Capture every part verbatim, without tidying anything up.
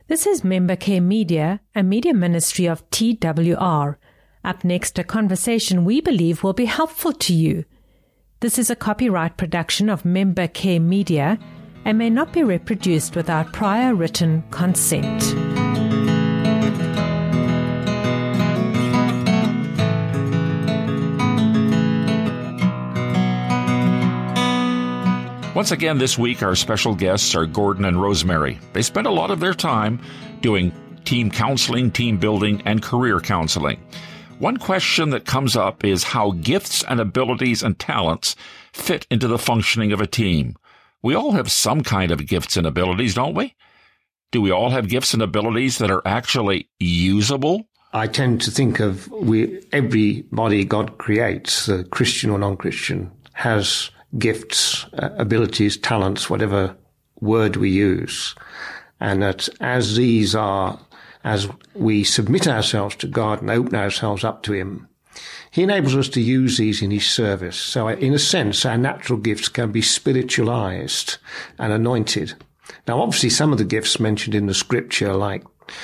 This is Member Care Media, a media ministry of T W R. Up next, a conversation we believe will be helpful to you. This is a copyright production of Member Care Media and may not be reproduced without prior written consent. Once again this week, our special guests are Gordon and Rosemary. They spend a lot of their time doing team counseling, team building, and career counseling. One question that comes up is how gifts and abilities and talents fit into the functioning of a team. We all have some kind of gifts and abilities, don't we? Do we all have gifts and abilities that are actually usable? I tend to think of we everybody God creates, uh, Christian or non-Christian, has gifts, uh, abilities, talents, whatever word we use. And that as these are, as we submit ourselves to God and open ourselves up to Him, He enables us to use these in His service. So in a sense, our natural gifts can be spiritualized and anointed. Now, obviously, some of the gifts mentioned in the scripture, like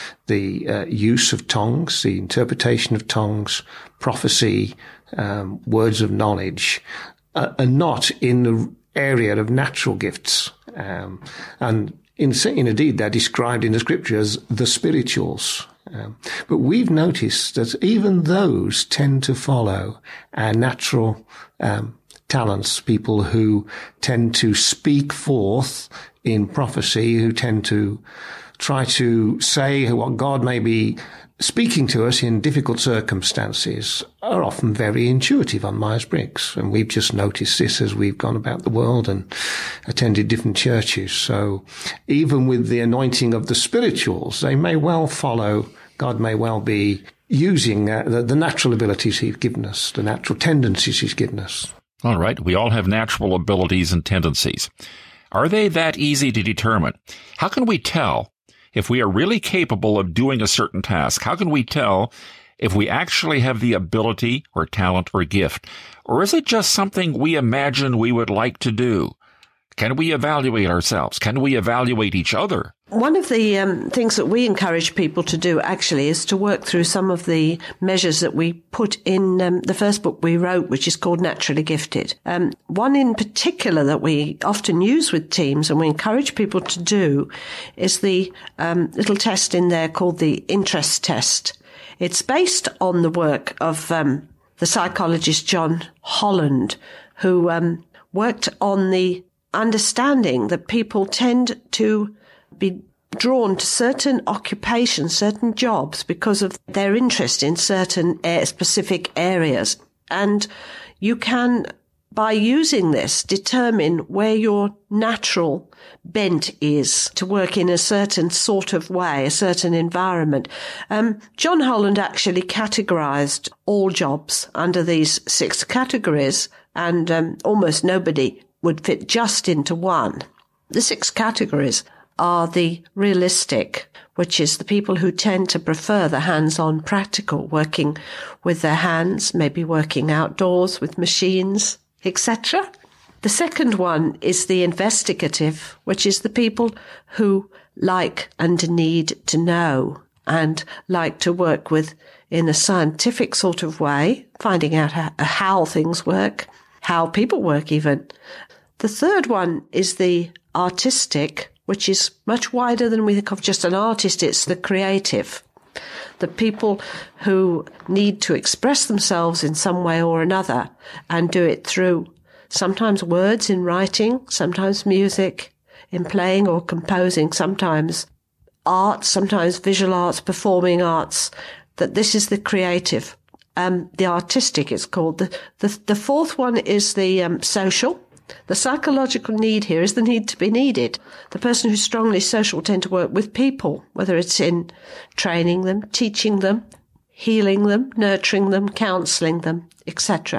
the uh, use of tongues, the interpretation of tongues, prophecy, um, words of knowledge, uh, are not in the area of natural gifts. Um, and in, in indeed, they're described in the scripture as the spirituals. Um, but we've noticed that even those tend to follow our natural um, talents, people who tend to speak forth in prophecy, who tend to try to say what God may be speaking to us in difficult circumstances, are often very intuitive on Myers-Briggs. And we've just noticed this as we've gone about the world and attended different churches. So even with the anointing of the spirituals, they may well follow, God may well be using uh, the, the natural abilities He's given us, the natural tendencies He's given us. All right. We all have natural abilities and tendencies. Are they that easy to determine? How can we tell if we are really capable of doing a certain task? How can we tell if we actually have the ability or talent or gift? Or is it just something we imagine we would like to do? Can we evaluate ourselves? Can we evaluate each other? One of the um, things that we encourage people to do actually is to work through some of the measures that we put in um, the first book we wrote, which is called Naturally Gifted. Um, one in particular that we often use with teams and we encourage people to do is the um, little test in there called the interest test. It's based on the work of um, the psychologist John Holland, who um, worked on the understanding that people tend to be drawn to certain occupations, certain jobs, because of their interest in certain specific areas. And you can, by using this, determine where your natural bent is to work in a certain sort of way, a certain environment. Um, John Holland actually categorized all jobs under these six categories, and um, almost nobody would fit just into one. The six categories are the realistic, which is the people who tend to prefer the hands-on practical, working with their hands, maybe working outdoors with machines, et cetera. The second one is the investigative, which is the people who like and need to know and like to work with in a scientific sort of way, finding out how, how things work, how people work even. The third one is the artistic, which is much wider than we think of just an artist. It's the creative, the people who need to express themselves in some way or another and do it through sometimes words in writing, sometimes music in playing or composing, sometimes art, sometimes visual arts, performing arts, that this is the creative. Um, the artistic, it's called. The, the, the fourth one is the um, social. The psychological need here is the need to be needed. The person who's strongly social will tend to work with people, whether it's in training them, teaching them, healing them, nurturing them, counselling them, et cetera.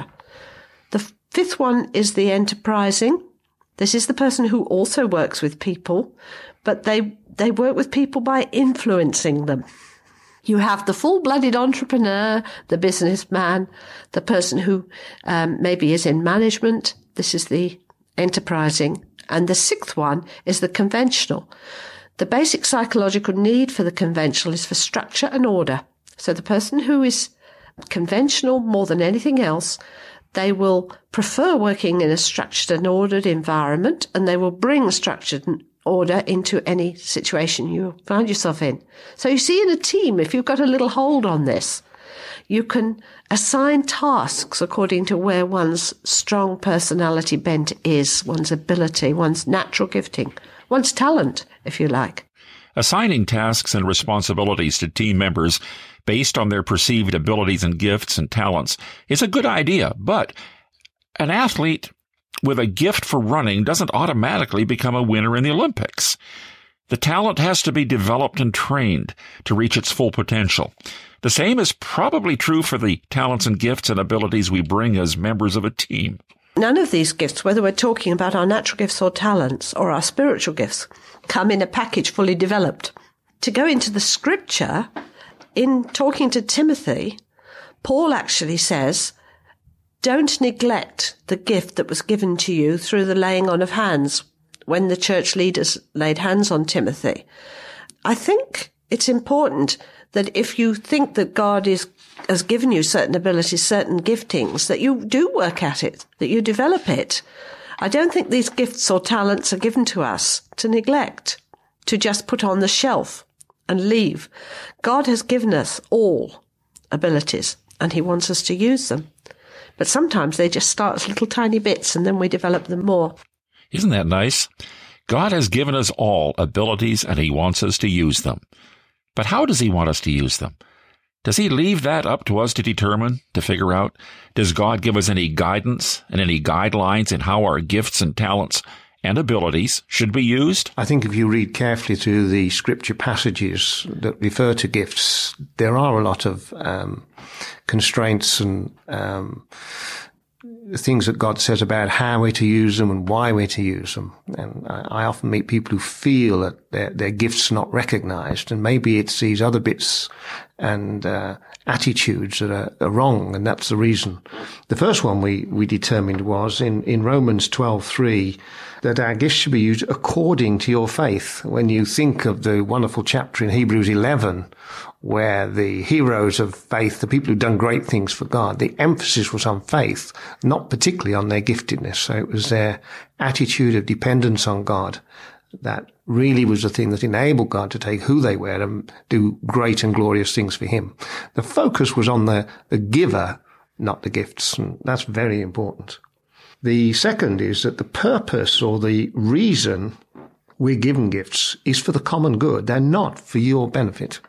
The fifth one is the enterprising. This is the person who also works with people, but they, they work with people by influencing them. You have the full-blooded entrepreneur, the businessman, the person who um, maybe is in management. This is the enterprising. And the sixth one is the conventional. The basic psychological need for the conventional is for structure and order. So the person who is conventional more than anything else, they will prefer working in a structured and ordered environment, and they will bring structured and order into any situation you find yourself in. So you see, in a team, if you've got a little hold on this, you can assign tasks according to where one's strong personality bent is, one's ability, one's natural gifting, one's talent, if you like. Assigning tasks and responsibilities to team members based on their perceived abilities and gifts and talents is a good idea, but an athlete with a gift for running doesn't automatically become a winner in the Olympics. The talent has to be developed and trained to reach its full potential. The same is probably true for the talents and gifts and abilities we bring as members of a team. None of these gifts, whether we're talking about our natural gifts or talents or our spiritual gifts, come in a package fully developed. To go into the scripture, in talking to Timothy, Paul actually says, don't neglect the gift that was given to you through the laying on of hands when the church leaders laid hands on Timothy. I think it's important that if you think that God is, has given you certain abilities, certain giftings, that you do work at it, that you develop it. I don't think these gifts or talents are given to us to neglect, to just put on the shelf and leave. God has given us all abilities, and he wants us to use them. But sometimes they just start as little tiny bits, and then we develop them more. Isn't that nice? God has given us all abilities, and he wants us to use them. But how does he want us to use them? Does he leave that up to us to determine, to figure out? Does God give us any guidance and any guidelines in how our gifts and talents and abilities should be used? I think if you read carefully through the scripture passages that refer to gifts, there are a lot of um, constraints and um, things that God says about how we're to use them and why we're to use them. And I, I often meet people who feel that their, their gifts are not recognized, and maybe it's these other bits and uh, attitudes that are, are wrong, and that's the reason. The first one we, we determined was in, in Romans twelve three, that our gifts should be used according to your faith. When you think of the wonderful chapter in Hebrews eleven, where the heroes of faith, the people who've done great things for God, the emphasis was on faith, not particularly on their giftedness. So it was their attitude of dependence on God that really was the thing that enabled God to take who they were and do great and glorious things for him. The focus was on the, the giver, not the gifts, and that's very important. The second is that the purpose or the reason we're given gifts is for the common good. They're not for your benefit.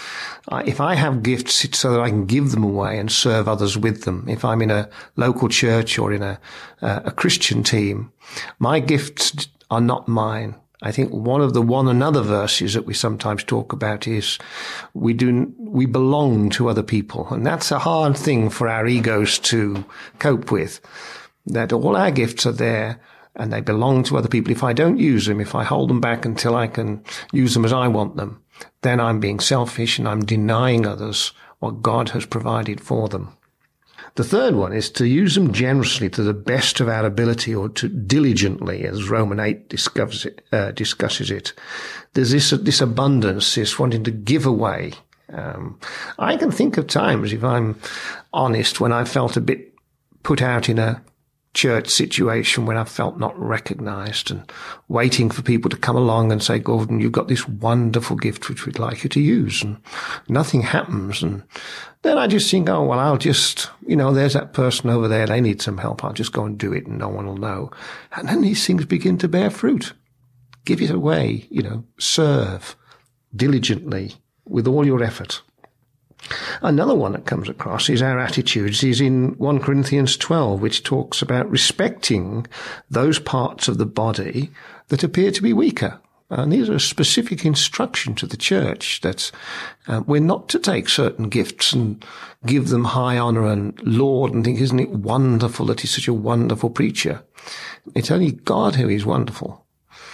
Uh, if I have gifts, it's so that I can give them away and serve others with them. If I'm in a local church or in a, uh, a Christian team, my gifts are not mine. I think one of the one another verses that we sometimes talk about is we do, we belong to other people. And that's a hard thing for our egos to cope with, that all our gifts are there and they belong to other people. If I don't use them, if I hold them back until I can use them as I want them, then I'm being selfish and I'm denying others what God has provided for them. The third one is to use them generously to the best of our ability, or to diligently, as Romans eight discusses it. Uh, discusses it. There's this, this abundance, this wanting to give away. Um, I can think of times, if I'm honest, when I felt a bit put out in a church situation when I felt not recognized, and waiting for people to come along and say, Gordon, you've got this wonderful gift which we'd like you to use, and nothing happens. And then I just think, oh, well, I'll just, you know, there's that person over there, they need some help. I'll just go and do it and no one will know. And then these things begin to bear fruit. Give it away, you know, serve diligently with all your effort. Another one that comes across is our attitudes is in First Corinthians twelve, which talks about respecting those parts of the body that appear to be weaker. And these are a specific instruction to the church that uh, we're not to take certain gifts and give them high honor and laud and think, isn't it wonderful that he's such a wonderful preacher? It's only God who is wonderful.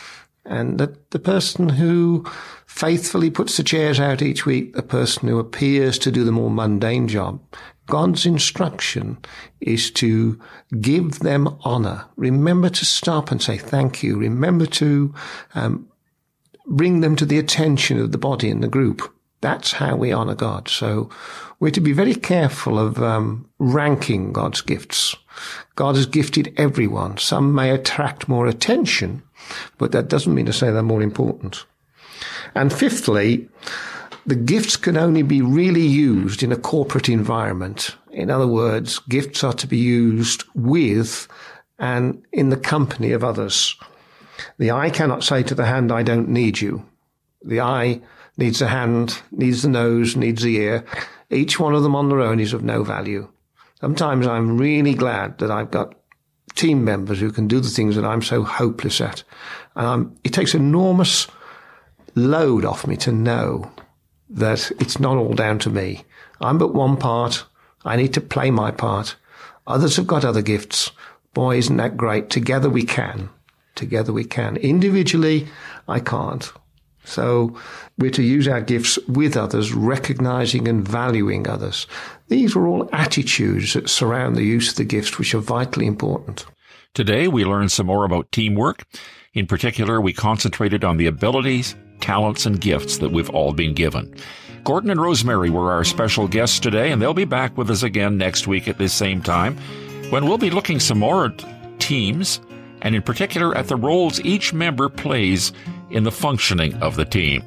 And that the person who faithfully puts the chairs out each week, the person who appears to do the more mundane job, God's instruction is to give them honor. Remember to stop and say thank you. Remember to um, bring them to the attention of the body and the group. That's how we honour God. So we're to be very careful of um, ranking God's gifts. God has gifted everyone. Some may attract more attention, but that doesn't mean to say they're more important. And fifthly, the gifts can only be really used in a corporate environment. In other words, gifts are to be used with and in the company of others. The eye cannot say to the hand, I don't need you. The eye needs the hand, needs the nose, needs the ear. Each one of them on their own is of no value. Sometimes I'm really glad that I've got team members who can do the things that I'm so hopeless at. And I'm, it takes enormous load off me to know that it's not all down to me. I'm but one part. I need to play my part. Others have got other gifts. Boy, isn't that great? Together we can. Together we can. Individually, I can't. So we're to use our gifts with others, recognizing and valuing others. These are all attitudes that surround the use of the gifts, which are vitally important. Today, we learned some more about teamwork. In particular, we concentrated on the abilities, talents, and gifts that we've all been given. Gordon and Rosemary were our special guests today, and they'll be back with us again next week at this same time, when we'll be looking some more at teams, and in particular at the roles each member plays in the functioning of the team.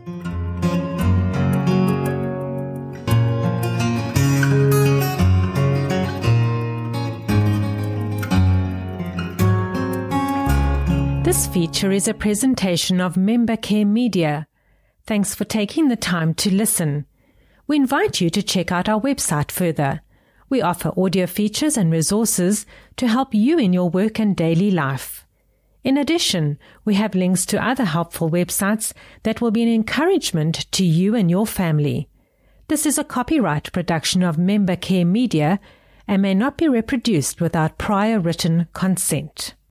This feature is a presentation of Member Care Media. Thanks for taking the time to listen. We invite you to check out our website further. We offer audio features and resources to help you in your work and daily life. In addition, we have links to other helpful websites that will be an encouragement to you and your family. This is a copyright production of Member Care Media and may not be reproduced without prior written consent.